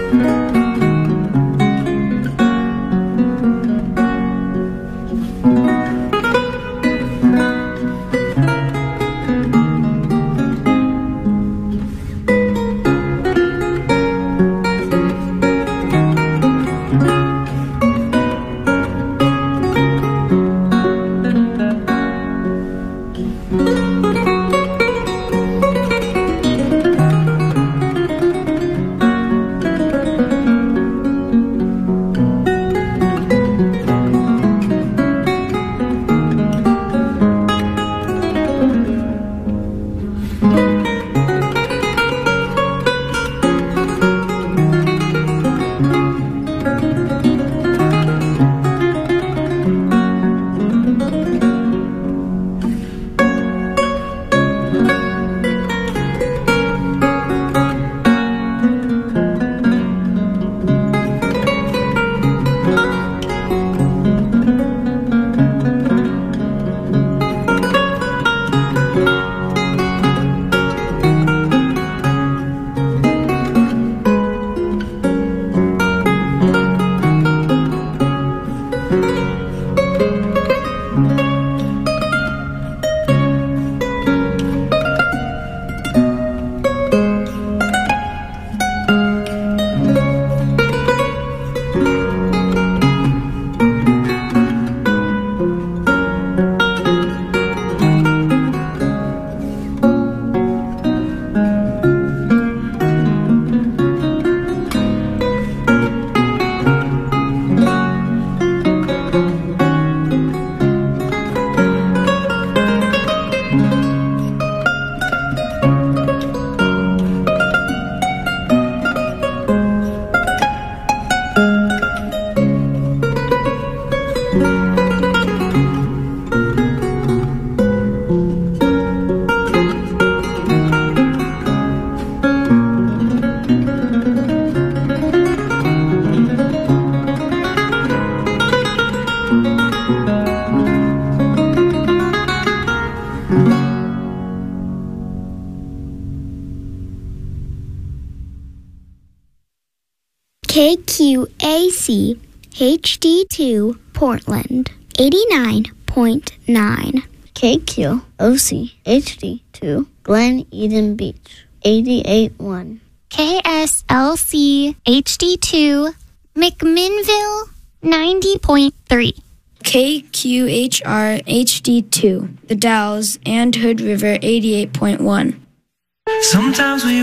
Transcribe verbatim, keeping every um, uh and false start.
K Q A C H D two Portland eighty-nine point nine. K Q O C H D two Glen Eden Beach eighty-eight point one. K S L C H D two McMinnville ninety point three. K Q H R H D two The Dalles and Hood River eighty-eight point one. Sometimes we